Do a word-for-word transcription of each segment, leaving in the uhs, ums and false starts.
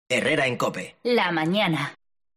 Herrera en COPE. La mañana.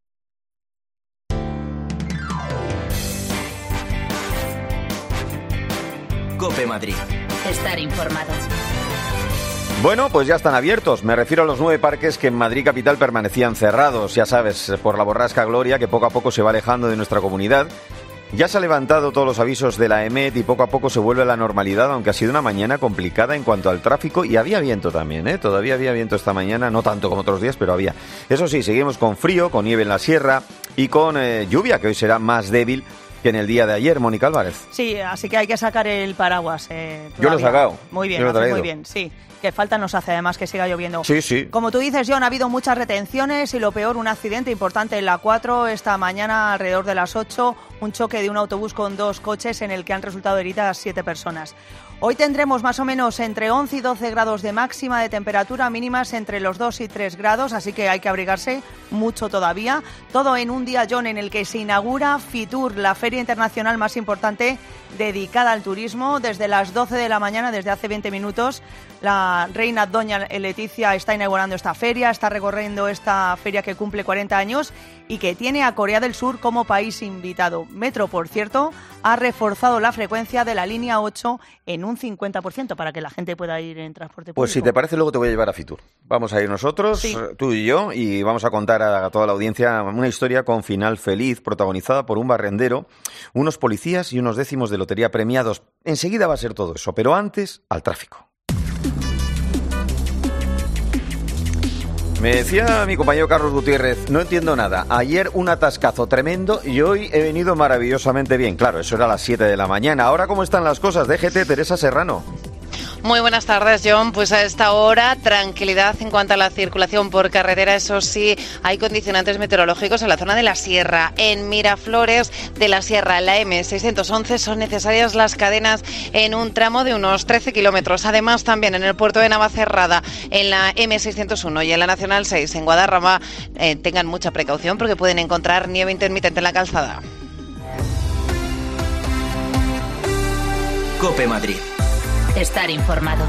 COPE Madrid. Estar informado. Bueno, pues ya están abiertos. Me refiero a los nueve parques que en Madrid capital permanecían cerrados, ya sabes, por la borrasca Gloria, que poco a poco se va alejando de nuestra comunidad. Ya se han levantado todos los avisos de la E M E T y poco a poco se vuelve a la normalidad, aunque ha sido una mañana complicada en cuanto al tráfico y había viento también, ¿eh? Todavía había viento esta mañana, no tanto como otros días, pero había. Eso sí, seguimos con frío, con nieve en la sierra y con eh, lluvia, que hoy será más débil que en el día de ayer, Mónica Álvarez. Sí, así que hay que sacar el paraguas. Eh, Yo lo he sacado. Muy bien, Yo lo he muy bien, sí. Que falta nos hace además que siga lloviendo. Sí, sí. Como tú dices, John, ha habido muchas retenciones y lo peor, un accidente importante en la cuatro esta mañana alrededor de las ocho, un choque de un autobús con dos coches en el que han resultado heridas siete personas. Hoy tendremos más o menos entre once y doce grados de máxima de temperatura, mínimas entre los dos y tres grados, así que hay que abrigarse mucho todavía. Todo en un día, John, en el que se inaugura Fitur, la feria internacional más importante dedicada al turismo. Desde las doce de la mañana, desde hace veinte minutos, la reina doña Leticia está inaugurando esta feria, está recorriendo esta feria que cumple cuarenta años y que tiene a Corea del Sur como país invitado. Metro, por cierto, ha reforzado la frecuencia de la línea ocho en un cincuenta por ciento para que la gente pueda ir en transporte público. Pues si te parece, luego te voy a llevar a Fitur. Vamos a ir nosotros, sí. tú y yo, y vamos a contar a toda la audiencia una historia con final feliz, protagonizada por un barrendero, unos policías y unos décimos de lotería premiados. Enseguida va a ser todo eso, pero antes, al tráfico. Me decía mi compañero Carlos Gutiérrez, no entiendo nada. Ayer un atascazo tremendo y hoy he venido maravillosamente bien. Claro, eso era a las siete de la mañana. Ahora, ¿cómo están las cosas? D G T, Teresa Serrano. Muy buenas tardes, John. Pues a esta hora, tranquilidad en cuanto a la circulación por carretera. Eso sí, hay condicionantes meteorológicos en la zona de la Sierra. En Miraflores de la Sierra, en la eme seiscientos once, son necesarias las cadenas en un tramo de unos trece kilómetros. Además, también en el puerto de Navacerrada, en la eme seiscientos uno y en la Nacional seis, en Guadarrama, eh, tengan mucha precaución porque pueden encontrar nieve intermitente en la calzada. COPE Madrid. Estar informado.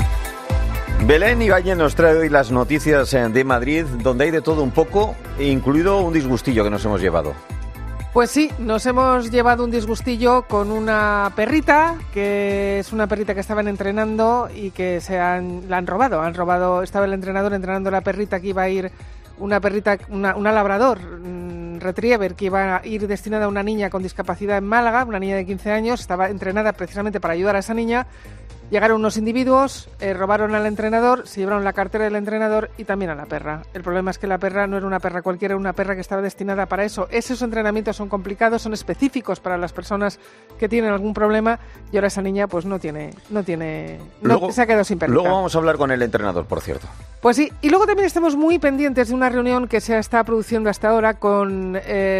Belén Ibáñez nos trae hoy las noticias de Madrid, donde hay de todo un poco, incluido un disgustillo que nos hemos llevado. Pues sí, nos hemos llevado un disgustillo con una perrita, que es una perrita que estaban entrenando y que se han, la han robado. Han robado, estaba el entrenador entrenando a la perrita que iba a ir, una perrita, una, una labrador, un retriever, que iba a ir destinada a una niña con discapacidad en Málaga, una niña de quince años, estaba entrenada precisamente para ayudar a esa niña. Llegaron unos individuos, eh, robaron al entrenador, se llevaron la cartera del entrenador y también a la perra. El problema es que la perra no era una perra cualquiera, era una perra que estaba destinada para eso. Esos entrenamientos son complicados, son específicos para las personas que tienen algún problema y ahora esa niña pues no tiene, no tiene, no, luego, se ha quedado sin perrita. Luego vamos a hablar con el entrenador, por cierto. Pues sí, y luego también estamos muy pendientes de una reunión que se está produciendo hasta ahora con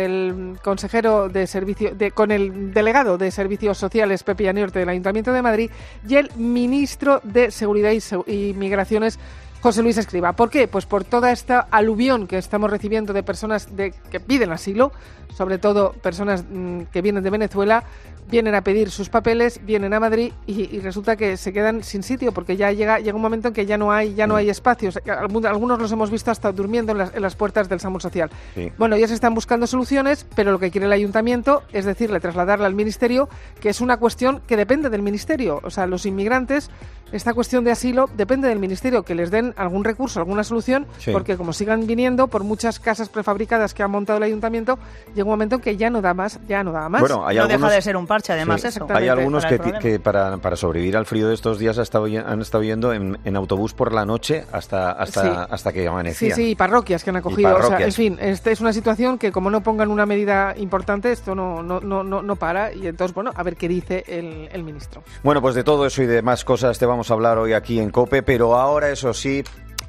el consejero de servicio, de, con el delegado de Servicios Sociales, Pepe Llaniorte, del Ayuntamiento de Madrid, y el ministro de Seguridad y, y Migraciones, José Luis Escrivá. ¿Por qué? Pues por toda esta aluvión que estamos recibiendo de personas de, que piden asilo, sobre todo personas mmm, que vienen de Venezuela, vienen a pedir sus papeles, vienen a Madrid y, y resulta que se quedan sin sitio porque ya llega llega un momento en que ya no hay ya no hay espacios. Algunos los hemos visto hasta durmiendo en las, en las puertas del SAMUR Social. Sí. Bueno, ya se están buscando soluciones, pero lo que quiere el ayuntamiento es decirle, trasladarle al ministerio que es una cuestión que depende del ministerio. O sea, los inmigrantes, esta cuestión de asilo depende del ministerio, que les den algún recurso, alguna solución, sí. Porque como sigan viniendo por muchas casas prefabricadas que ha montado el ayuntamiento, llega un momento en que ya no da más, ya no da más. Bueno, hay no algunos... deja de ser un parche, además, sí. eso. Hay algunos para que, que para, para sobrevivir al frío de estos días han estado, han estado yendo en, en autobús por la noche hasta hasta, sí. hasta que amanecía. Sí, sí, y parroquias que han acogido. O sea, en fin, esta es una situación que como no pongan una medida importante, esto no, no, no, no, no para. Y entonces, bueno, a ver qué dice el, el ministro. Bueno, pues de todo eso y de más cosas te vamos a hablar hoy aquí en COPE, pero ahora, eso sí...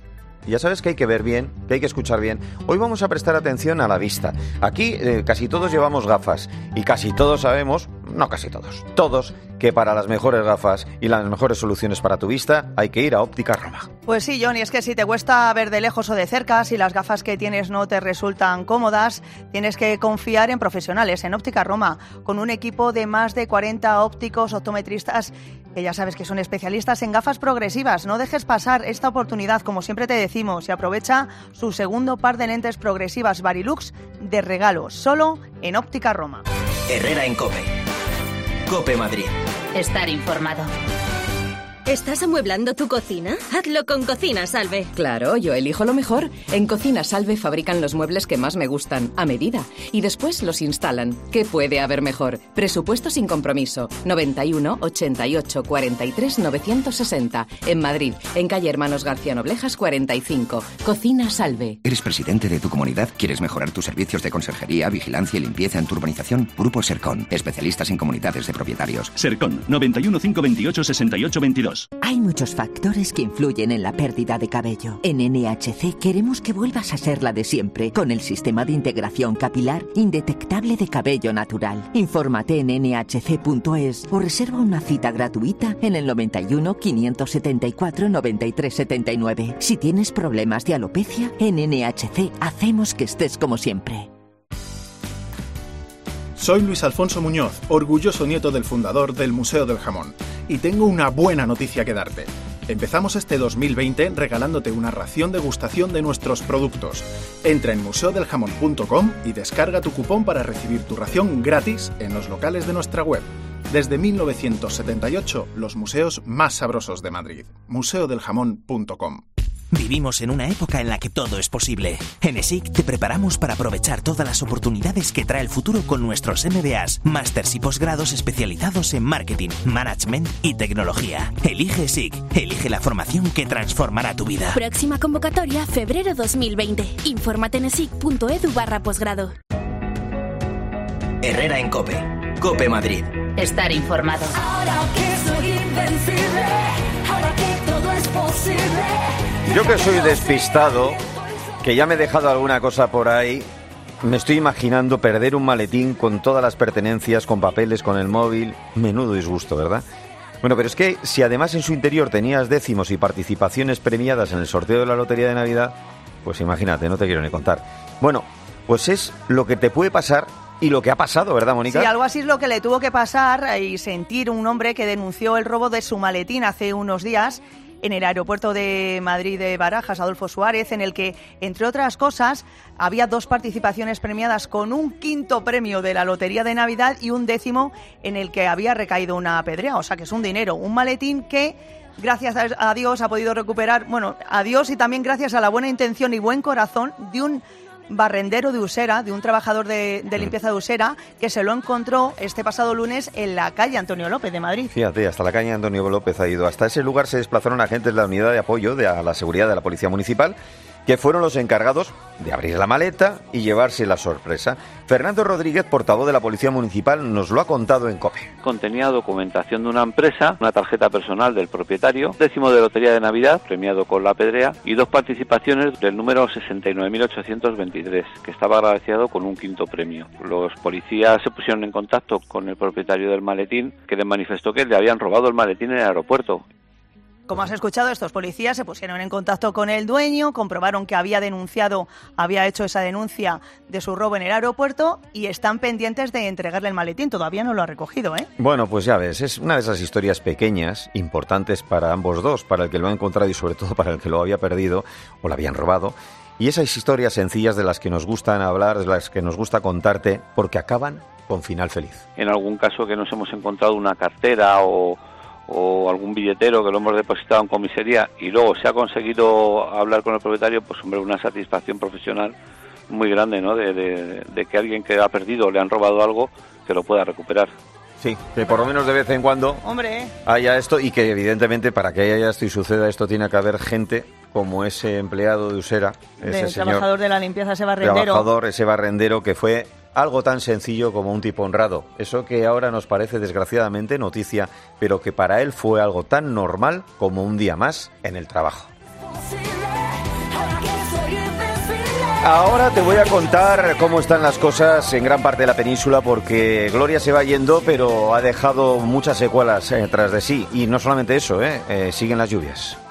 Ya sabes que hay que ver bien, que hay que escuchar bien. Hoy vamos a prestar atención a la vista. Aquí eh, casi todos llevamos gafas y casi todos sabemos, no casi todos, todos, que para las mejores gafas y las mejores soluciones para tu vista hay que ir a Óptica Roma. Pues sí, Johnny, es que si te cuesta ver de lejos o de cerca, si las gafas que tienes no te resultan cómodas, tienes que confiar en profesionales, en Óptica Roma, con un equipo de más de cuarenta ópticos, optometristas que ya sabes que son especialistas en gafas progresivas. No dejes pasar esta oportunidad, como siempre te decimos, y aprovecha su segundo par de lentes progresivas Varilux de regalo, solo en Óptica Roma. Herrera en COPE. COPE Madrid. Estar informado. ¿Estás amueblando tu cocina? Hazlo con Cocina Salve. Claro, yo elijo lo mejor. En Cocina Salve fabrican los muebles que más me gustan, a medida, y después los instalan. ¿Qué puede haber mejor? Presupuesto sin compromiso. noventa y uno, ochenta y ocho, cuarenta y tres, novecientos sesenta. En Madrid, en calle Hermanos García Noblejas cuarenta y cinco. Cocina Salve. ¿Eres presidente de tu comunidad? ¿Quieres mejorar tus servicios de conserjería, vigilancia y limpieza en tu urbanización? Grupo Sercon, especialistas en comunidades de propietarios. Sercon, noventa y uno, cinco veintiocho, sesenta y ocho veintidós. Hay muchos factores que influyen en la pérdida de cabello. En N H C queremos que vuelvas a ser la de siempre, con el sistema de integración capilar indetectable de cabello natural. Infórmate en ene hache ce punto es o reserva una cita gratuita en el noventa y uno, quinientos setenta y cuatro, noventa y tres setenta y nueve. Si tienes problemas de alopecia, en N H C hacemos que estés como siempre. Soy Luis Alfonso Muñoz, orgulloso nieto del fundador del Museo del Jamón, y tengo una buena noticia que darte. Empezamos este dos mil veinte regalándote una ración degustación de nuestros productos. Entra en museo del jamón punto com y descarga tu cupón para recibir tu ración gratis en los locales de nuestra web. Desde mil novecientos setenta y ocho, los museos más sabrosos de Madrid. museo del jamón punto com. Vivimos en una época en la que todo es posible. En ESIC te preparamos para aprovechar todas las oportunidades que trae el futuro con nuestros M B As, másters y posgrados especializados en marketing, management y tecnología. Elige ESIC, elige la formación que transformará tu vida. Próxima convocatoria, febrero dos mil veinte. Infórmate en esic punto edu barra posgrado. Herrera en COPE. COPE Madrid. Estar informado. Ahora que soy invencible, ahora que todo es posible. Yo que soy despistado, que ya me he dejado alguna cosa por ahí, me estoy imaginando perder un maletín con todas las pertenencias, con papeles, con el móvil. Menudo disgusto, ¿verdad? Bueno, pero es que si además en su interior tenías décimos y participaciones premiadas en el sorteo de la Lotería de Navidad, pues imagínate, no te quiero ni contar. Bueno, pues es lo que te puede pasar y lo que ha pasado, ¿verdad, Mónica? Sí, algo así es lo que le tuvo que pasar y sentir un hombre que denunció el robo de su maletín hace unos días en el aeropuerto de Madrid de Barajas, Adolfo Suárez, en el que, entre otras cosas, había dos participaciones premiadas con un quinto premio de la Lotería de Navidad y un décimo en el que había recaído una pedrea, o sea que es un dinero, un maletín que, gracias a Dios, ha podido recuperar, bueno, a Dios y también gracias a la buena intención y buen corazón de un barrendero de Usera, de un trabajador de, de limpieza de Usera, que se lo encontró este pasado lunes en la calle Antonio López de Madrid. Fíjate, hasta la calle Antonio López ha ido. Hasta ese lugar se desplazaron agentes de la unidad de apoyo de a la seguridad de la Policía Municipal, que fueron los encargados de abrir la maleta y llevarse la sorpresa. Fernando Rodríguez, portavoz de la Policía Municipal, nos lo ha contado en COPE. Contenía documentación de una empresa, una tarjeta personal del propietario, décimo de Lotería de Navidad, premiado con la pedrea, y dos participaciones del número sesenta y nueve mil ochocientos veintitrés, que estaba agraciado con un quinto premio. Los policías se pusieron en contacto con el propietario del maletín, que le manifestó que le habían robado el maletín en el aeropuerto. Como has escuchado, estos policías se pusieron en contacto con el dueño, comprobaron que había denunciado, había hecho esa denuncia de su robo en el aeropuerto y están pendientes de entregarle el maletín. Todavía no lo ha recogido, ¿eh? Bueno, pues ya ves, es una de esas historias pequeñas, importantes para ambos dos, para el que lo ha encontrado y sobre todo para el que lo había perdido o lo habían robado. Y esas historias sencillas de las que nos gustan hablar, de las que nos gusta contarte, porque acaban con final feliz. En algún caso que nos hemos encontrado una cartera o... o algún billetero que lo hemos depositado en comisaría y luego se ha conseguido hablar con el propietario, pues hombre, una satisfacción profesional muy grande, ¿no? De, de, de que alguien que ha perdido o le han robado algo, que lo pueda recuperar. Sí, que por lo menos de vez en cuando Hombre. haya esto y que evidentemente para que haya esto y suceda esto tiene que haber gente como ese empleado de Usera, ese del señor trabajador de la limpieza, ese barrendero. Trabajador, ese barrendero que fue algo tan sencillo como un tipo honrado. Eso que ahora nos parece desgraciadamente noticia, pero que para él fue algo tan normal como un día más en el trabajo. Ahora te voy a contar cómo están las cosas en gran parte de la península, porque Gloria se va yendo, pero ha dejado muchas secuelas eh, tras de sí. Y no solamente eso, eh, eh, siguen las lluvias.